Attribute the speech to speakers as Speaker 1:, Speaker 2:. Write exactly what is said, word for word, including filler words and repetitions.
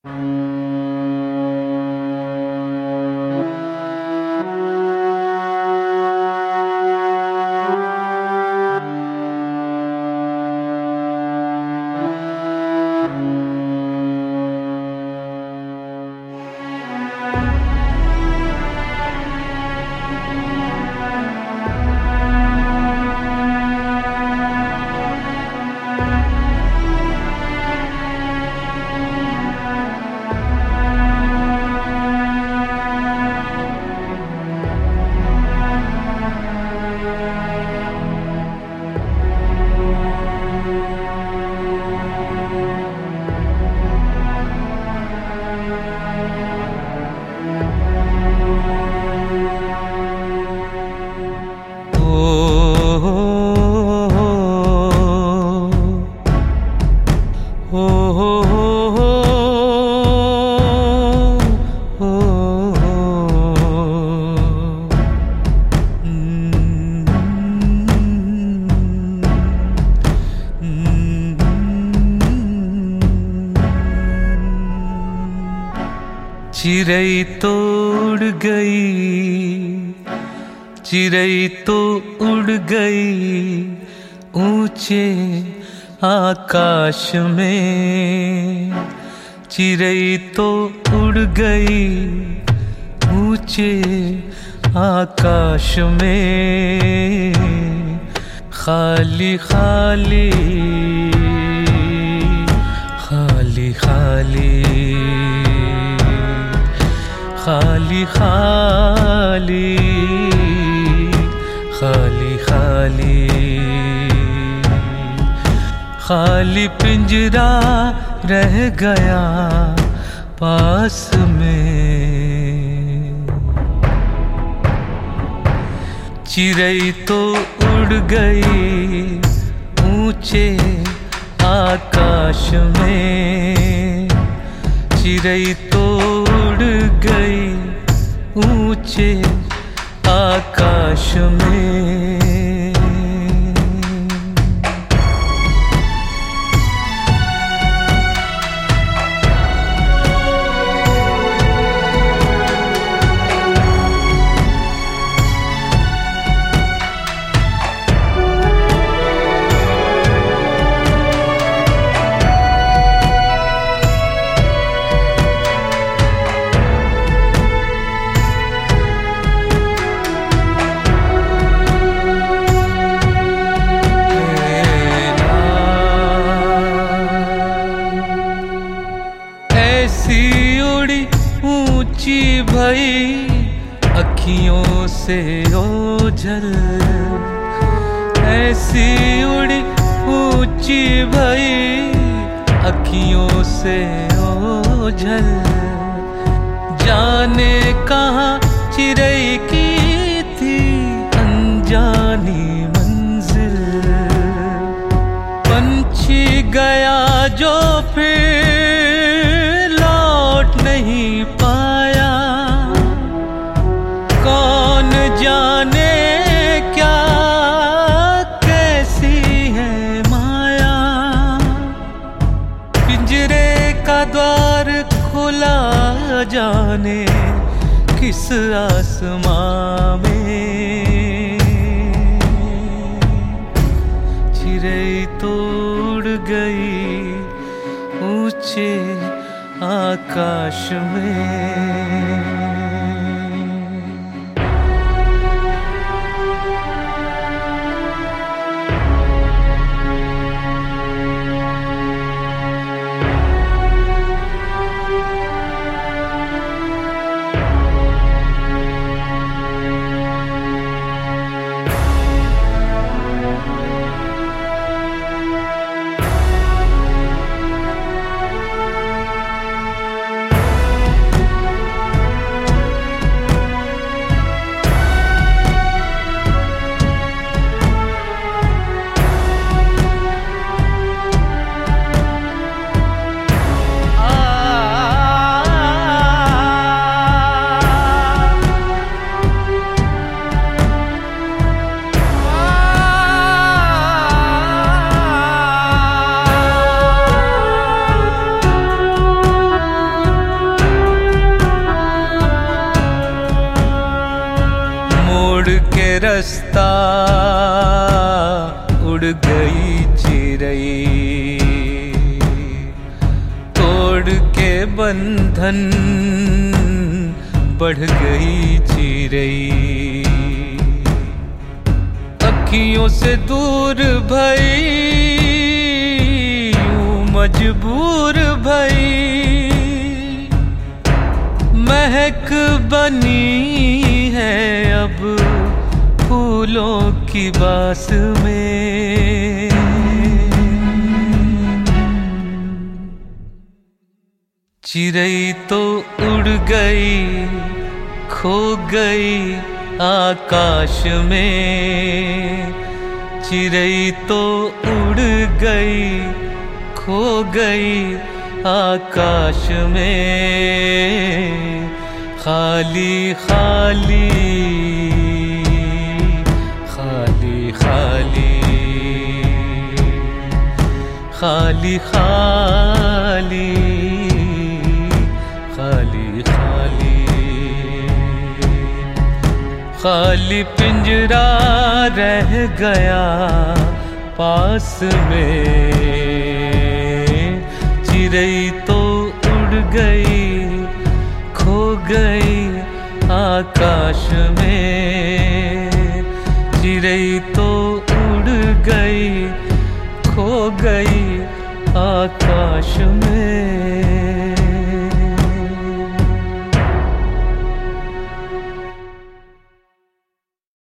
Speaker 1: चिरई तो उड़ गई, चिरई तो उड़ गई ऊंचे आकाश में। चिरई तो उड़ गई ऊंचे आकाश में। खाली खाली खाली खाली खाली खाली खाली खाली खाली पिंजरा रह गया पास में। चिरई तो उड़ गई ऊंचे आकाश में। चिरई तो उड़ गई ऊंचे आकाश में। ऊंची भई अखियों से ओझल, ऐसी उड़ी ऊंची भई अखियों से ओझल। जाने कहाँ चिरई की थी अनजानी मंजिल। पंछी गया जो फिर लौट नहीं पाया। कौन जाने क्या कैसी है माया। पिंजरे का द्वार खुला जाने किस आसमां में। चिरई तो उड़ गई ऊंचे आकाश में। रास्ता उड़ गई चिरई, तोड़ के बंधन बढ़ गई चिरई। अखियों से दूर भई यूं मजबूर भई, महक बनी है अब फूलों की बास में। चिरई तो उड़ गई खो गई आकाश में, चिरई तो उड़ गई खो गई आकाश में। खाली खाली खाली खाली खाली खाली खाली खाली खाली पिंजरा रह गया पास में। चिरई तो उड़ गई खो गई आकाश में, चिरई तो उड़ गई खो गई आकाश में।